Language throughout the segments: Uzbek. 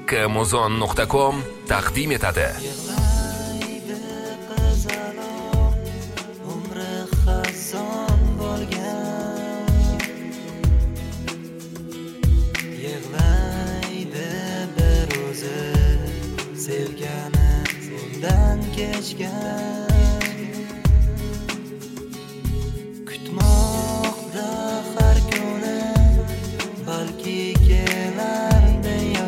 kmuzon.com taqdim etadi. Yig'laydi qizaloq, umri xazon bo'lgan. Yig'laydi bir o'zi, sevgani undan kechgan. Kutmoqda har kuni, balki kelar deya.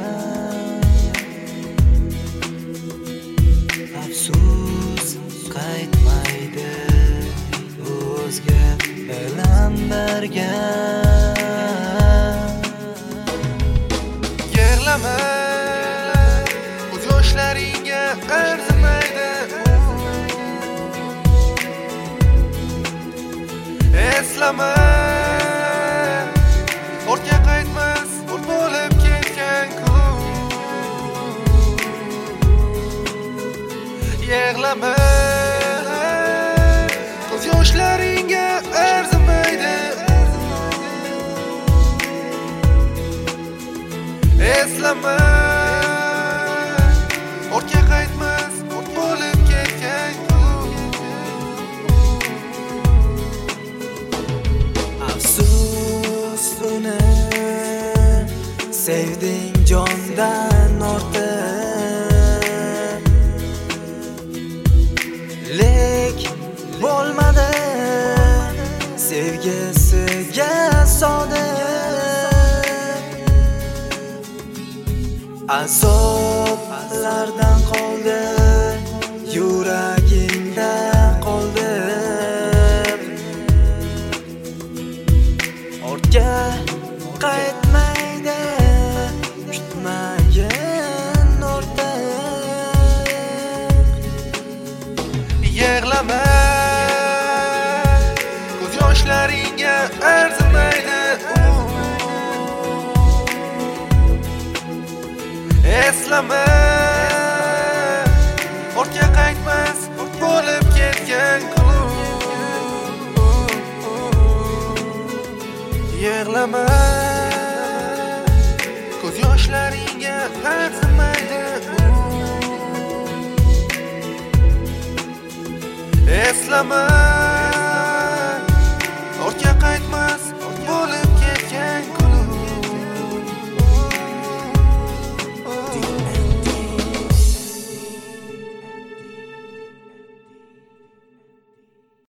Afsus qaytmaydi o'zga bilan birga. Yig'lama, ko'z yoshlaringga arzimaydi. Eslama, ortga qaytmas bo'lib ketgan kun. Yig'lama, ko'z yoshlaringga arzimaydi. Eslama, ortga qaytmas bo'lib ketgan kun. Afsus uni sevding jondan ortiq, lek bo'lmadi sevgisiga sodiq. Azoblardan qoldi, yuragingda qoldi. Ortga qaytmaydi kutmagin o'rtoq. Yig'lama, ko'z yoshlaringga arzimaydi. Eslama, ortga qaytmas bo'lib ketgan kun. Yig'lama, ko'z yoshlaringga arzimaydi. Eslama,